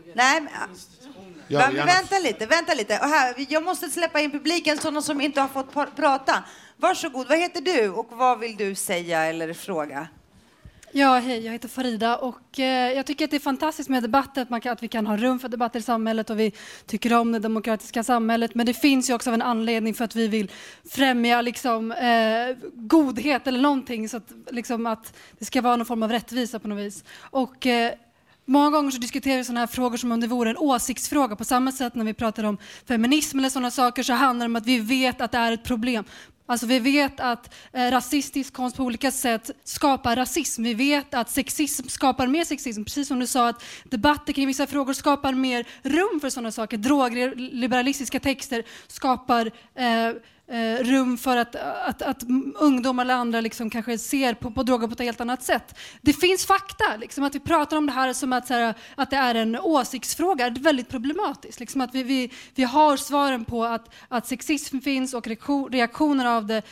Nej, vänta lite. Och här, jag måste släppa in publiken, sådana som inte har fått prata. Varsågod, vad heter du och vad vill du säga eller fråga? Ja, hej, jag heter Farida, och jag tycker att det är fantastiskt med debatter, att vi kan ha rum för debatter i samhället, och vi tycker om det demokratiska samhället, men det finns ju också en anledning för att vi vill främja godhet eller någonting, så att, att det ska vara någon form av rättvisa på något vis. Och många gånger så diskuterar vi sådana här frågor som om det vore en åsiktsfråga. På samma sätt när vi pratar om feminism eller sådana saker, så handlar det om att vi vet att det är ett problem. Alltså vi vet att rasistisk konst på olika sätt skapar rasism. Vi vet att sexism skapar mer sexism. Precis som du sa, att debatter kring vissa frågor skapar mer rum för sådana saker. Droger, liberalistiska texter skapar rum för att ungdomar eller andra kanske ser på droger på ett helt annat sätt. Det finns fakta, att vi pratar om det här som att det är en åsiktsfråga. Det är väldigt problematiskt. Att vi har svaren på att sexism finns, och reaktioner av det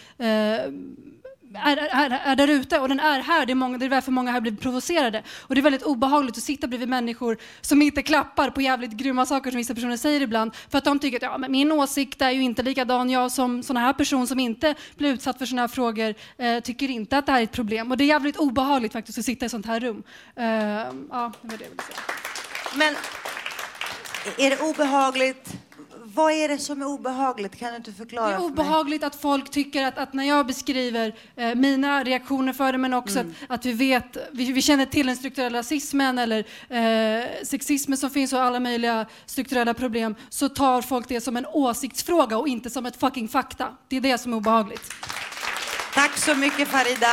är där ute, och den är här. Det är därför många här blir provocerade. Och det är väldigt obehagligt att sitta bredvid människor som inte klappar på jävligt grymma saker som vissa personer säger ibland, för att de tycker att men min åsikt är ju inte likadan. Jag som sån här person som inte blir utsatt för såna här frågor tycker inte att det här är ett problem. Och det är jävligt obehagligt faktiskt att sitta i sånt här rum. Ja, det var det jag ville säga. Men är det obehagligt? Vad är det som är obehagligt? Kan du inte förklara? Det är obehagligt att folk tycker att när jag beskriver mina reaktioner för det, men också att vi känner till den strukturella rasismen eller sexismen som finns och alla möjliga strukturella problem, så tar folk det som en åsiktsfråga och inte som ett fucking fakta. Det är det som är obehagligt. Tack så mycket, Farida.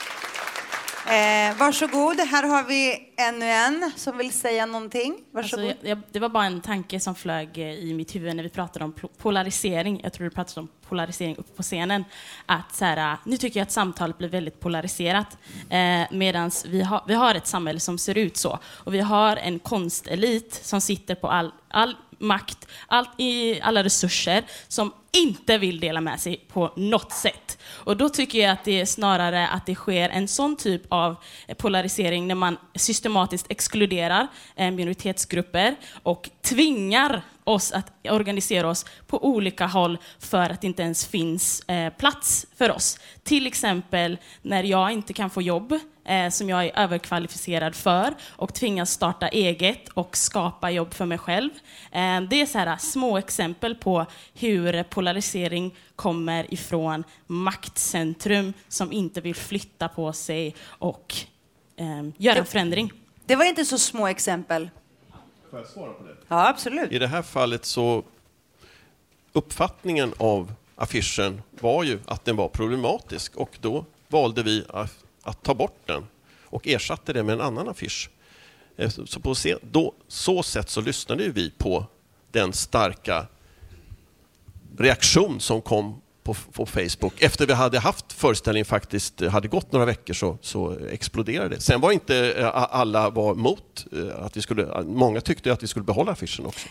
Varsågod, här har vi ännu en som vill säga någonting. Varsågod. Alltså, det var bara en tanke som flög i mitt huvud när vi pratade om polarisering. Jag tror du pratade om polarisering uppe på scenen. Att nu tycker jag att samtalet blir väldigt polariserat. Medan vi har ett samhälle som ser ut så. Och vi har en konstelit som sitter på all makt, alla resurser, som inte vill dela med sig på något sätt. Och då tycker jag att det är snarare att det sker en sån typ av polarisering när man systematiskt exkluderar minoritetsgrupper och tvingar oss att organisera oss på olika håll för att det inte ens finns plats för oss. Till exempel när jag inte kan få jobb som jag är överkvalificerad för och tvingas starta eget och skapa jobb för mig själv. Det är så här små exempel på hur polarisering kommer ifrån maktcentrum som inte vill flytta på sig och göra en förändring. Det var inte så små exempel. Får jag svara på det? Ja, absolut. I det här fallet så uppfattningen av affischen var ju att den var problematisk och då valde vi att ta bort den och ersatte det med en annan affisch. Så på så sätt så lyssnade vi på den starka reaktion som kom på Facebook. Efter vi hade haft föreställningen faktiskt hade gått några veckor så exploderade det. Sen var inte alla var mot att vi skulle, många tyckte att vi skulle behålla affischen också.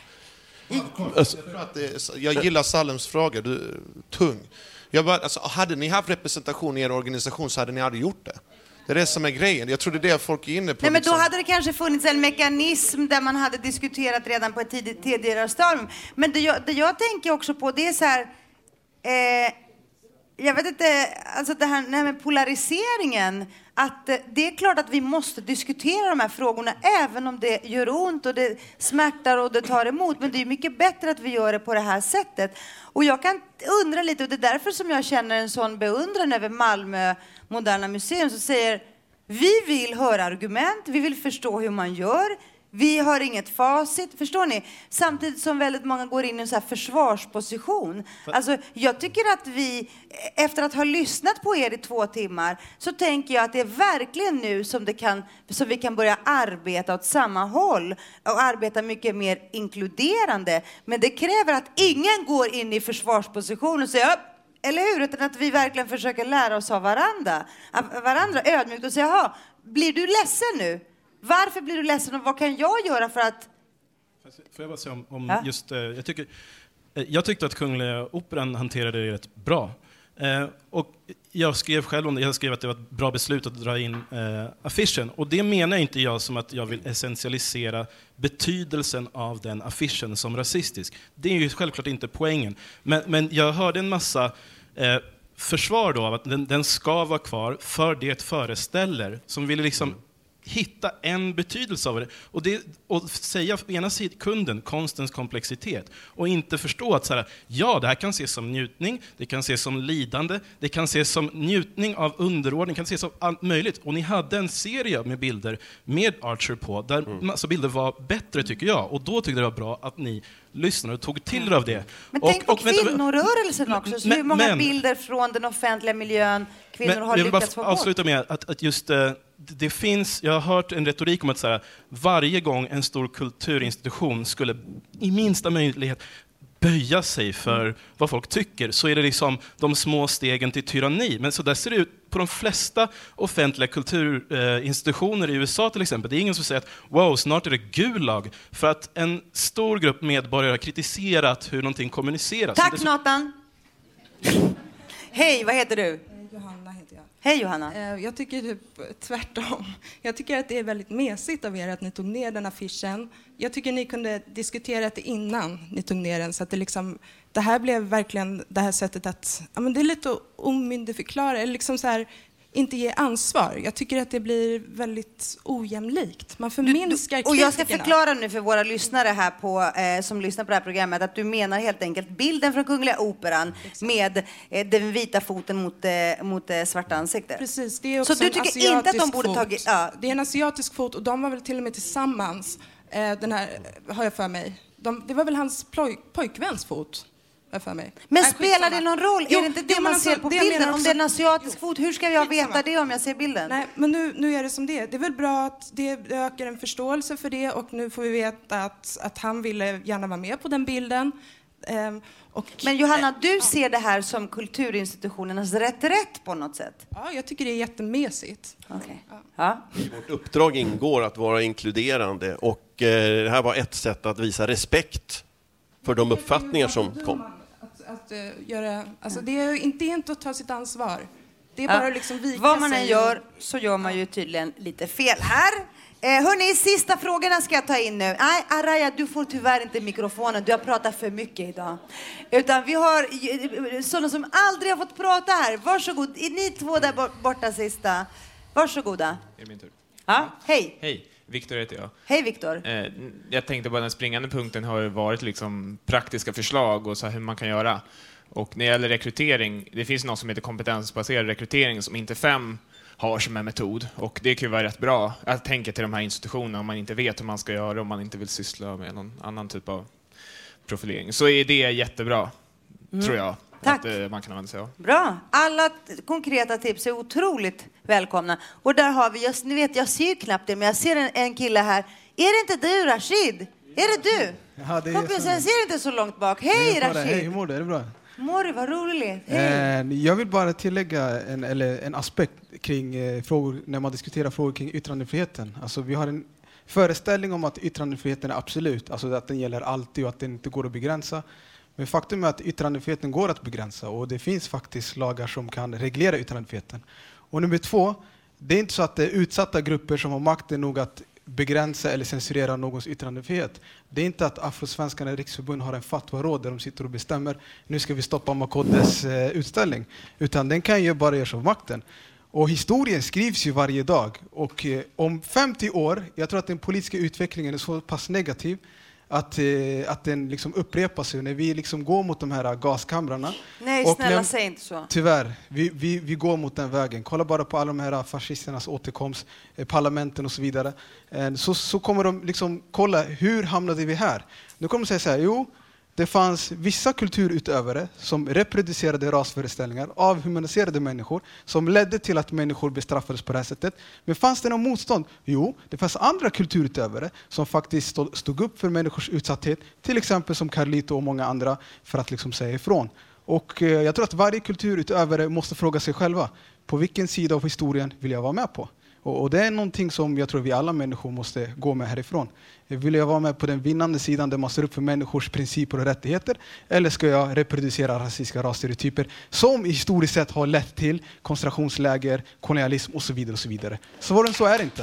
Jag gillar Salems fråga, du är tung. Hade ni haft representation i er organisation så hade ni aldrig gjort det. Det är det som är grejen. Jag tror det är det folk är inne på. Nej, men då hade det kanske funnits en mekanism där man hade diskuterat redan på ett tidigare stadium. Men det jag tänker också på, det är så här... jag vet inte, alltså det här med polariseringen, att det är klart att vi måste diskutera de här frågorna även om det gör ont och det smärtar och det tar emot, men det är mycket bättre att vi gör det på det här sättet. Och jag kan undra lite, och det är därför som jag känner en sån beundran över Malmö Moderna Museum, som säger vi vill höra argument, vi vill förstå hur man gör. Vi har inget facit, förstår ni? Samtidigt som väldigt många går in i en så här försvarsposition. Alltså, jag tycker att vi, efter att ha lyssnat på er i 2 timmar, så tänker jag att det är verkligen nu som vi kan börja arbeta åt samma håll och arbeta mycket mer inkluderande. Men det kräver att ingen går in i försvarsposition och säger eller hur? Utan att vi verkligen försöker lära oss av varandra ödmjukt och säga, blir du ledsen nu? Varför blir du ledsen och vad kan jag göra för att... Får jag bara säga om just... Jag tyckte att Kungliga Operan hanterade det rätt bra. Och jag skrev själv om det. Jag skrev att det var ett bra beslut att dra in affischen. Och det menar inte jag som att jag vill essentialisera betydelsen av den affischen som rasistisk. Det är ju självklart inte poängen. Men jag hörde en massa... försvar då av att den ska vara kvar för det föreställer som ville liksom hitta en betydelse av det och säga på ena sidan kunden konstens komplexitet och inte förstå att så här, det här kan ses som njutning, det kan ses som lidande, det kan ses som njutning av underordning, kan ses som allt möjligt. Och ni hade en serie med bilder med Archer på där massa bilder var bättre tycker jag, och då tyckte det var bra att ni lyssnade och tog till er av det. Men tänk på kvinnorörelsen också, så hur många bilder från den offentliga miljön kvinnor har lyckats få bort. Avsluta med att just det finns, jag har hört en retorik om att så här, varje gång en stor kulturinstitution skulle i minsta möjlighet böja sig för vad folk tycker, så är det liksom de små stegen till tyranni. Men så där ser det ut på de flesta offentliga kulturinstitutioner i USA till exempel. Det är ingen som säger att wow, snart är det Gulag, för att en stor grupp medborgare har kritiserat hur någonting kommuniceras. Tack Nathan! Hej, vad heter du? Johanna heter jag. Hej Johanna. Jag tycker typ tvärtom. Jag tycker att det är väldigt mesigt av er att ni tog ner den affischen. Jag tycker ni kunde diskutera det innan ni tog ner den, så att det här blev verkligen det här sättet att det är lite omyndigförklara eller liksom så här, inte ge ansvar. Jag tycker att det blir väldigt ojämlikt. Man förminskar kritikerna. Och jag ska förklara nu för våra lyssnare här som lyssnar på det här programmet att du menar helt enkelt bilden från Kungliga Operan med den vita foten mot svarta ansiktet. Precis, det är också så du tycker inte att de borde tagit... Ja. Det är en asiatisk fot och de var väl till och med tillsammans. Den här har jag för mig. Det var väl hans pojkväns fot. För mig. Men spelar det någon roll? Är det inte det man ser på bilden? Om det är en asiatisk fot, hur ska jag veta det om jag ser bilden? Nej, men nu är det som det är. Det är väl bra att det ökar en förståelse för det, och nu får vi veta att han ville gärna vara med på den bilden. Men Johanna, du ser det här som kulturinstitutionernas reträtt på något sätt? Ja, jag tycker det är jättemesigt. Okay. Ja. I vårt uppdrag ingår att vara inkluderande, och det här var ett sätt att visa respekt för de uppfattningar som kom. Det är inte att ta sitt ansvar. Det är bara liksom vika sig. Vad man än gör så gör man ju tydligen lite fel här. Hörrni, sista frågorna ska jag ta in nu. Nej, Araya, du får tyvärr inte mikrofonen. Du har pratat för mycket idag. Utan vi har sådana som aldrig har fått prata här. Varsågod, ni två där borta sista. Varsågoda. Det är min tur. Ja, hej. Hej. Viktor heter jag. Hej Viktor. Jag tänkte bara den springande punkten har varit liksom praktiska förslag och så hur man kan göra. Och när det gäller rekrytering, det finns något som heter kompetensbaserad rekrytering som inte 5 har som en metod. Och det kan ju vara rätt bra att tänka till de här institutionerna om man inte vet hur man ska göra, om man inte vill syssla med någon annan typ av profilering. Så är det jättebra, tror jag. Tack. Att man kan använda sig av. Bra. Alla konkreta tips är otroligt välkomna. Och där har vi, just, ni vet, jag ser ju knappt det, men jag ser en kille här. Är det inte du, Rashid? Är det du? Ja, det är kompis, jag ser inte så långt bak. Hej, Rashid! Hej, hur mår du? Är det bra? Mår du? Vad roligt. Hej. Jag vill bara tillägga en aspekt kring frågor, när man diskuterar frågor kring yttrandefriheten. Alltså, vi har en föreställning om att yttrandefriheten är absolut, alltså att den gäller alltid och att den inte går att begränsa. Men faktum är att yttrandefriheten går att begränsa och det finns faktiskt lagar som kan reglera yttrandefriheten. Och nummer 2, det är inte så att det är utsatta grupper som har makten nog att begränsa eller censurera någons yttrandefrihet. Det är inte att Afrosvenskarna riksförbund har en fatwa-råd där de sitter och bestämmer nu ska vi stoppa Makodes utställning. Utan den kan ju bara göras av makten. Och historien skrivs ju varje dag. Och om 50 år, jag tror att den politiska utvecklingen är så pass negativ att den liksom upprepar sig när vi liksom går mot de här gaskamrarna. Nej, och snälla, säg inte så. Tyvärr, vi går mot den vägen. Kolla bara på alla de här fascisternas återkomst, parlamenten och så vidare. Så kommer de liksom kolla, hur hamnade vi här? Nu kommer de säga så här, jo, det fanns vissa kulturutövare som reproducerade rasföreställningar, avhumaniserade människor, som ledde till att människor bestraffades på det här sättet. Men fanns det någon motstånd? Jo, det fanns andra kulturutövare som faktiskt stod upp för människors utsatthet, till exempel som Carlito och många andra, för att liksom säga ifrån. Och jag tror att varje kulturutövare måste fråga sig själva, på vilken sida av historien vill jag vara med på? Och det är någonting som jag tror vi alla människor måste gå med härifrån. Vill jag vara med på den vinnande sidan där man står upp för människors principer och rättigheter? Eller ska jag reproducera rasistiska rasstereotyper som historiskt sett har lett till koncentrationsläger, kolonialism och så vidare och så vidare. Så är det inte.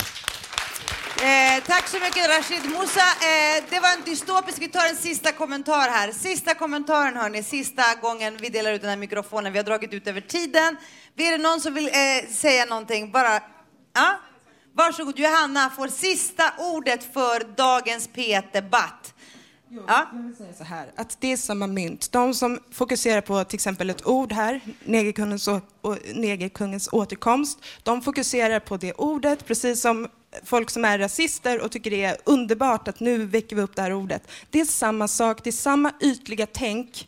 Tack så mycket, Rashid. Musa, det var en dystopisk. Vi tar en sista kommentar här. Sista kommentaren, hörni. Sista gången vi delar ut den här mikrofonen. Vi har dragit ut över tiden. Är det någon som vill säga någonting? Bara... Ja? Varsågod, Johanna får sista ordet för dagens P1-debatt. Ja? Jag vill säga så här, att det är samma mynt. De som fokuserar på till exempel ett ord här, negerkungens återkomst, de fokuserar på det ordet, precis som folk som är rasister och tycker det är underbart att nu väcker vi upp det här ordet. Det är samma sak, det är samma ytliga tänk.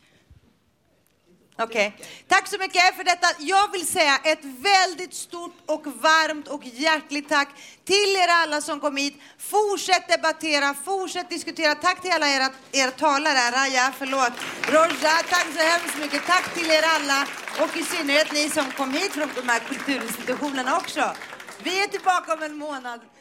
Okej. Tack så mycket för detta. Jag vill säga ett väldigt stort och varmt och hjärtligt tack till er alla som kom hit. Fortsätt debattera, fortsätt diskutera. Tack till alla era talare. Raja, förlåt. Roja, tack så hemskt mycket. Tack till er alla och i synnerhet ni som kom hit från de här kulturinstitutionerna också. Vi är tillbaka om en månad.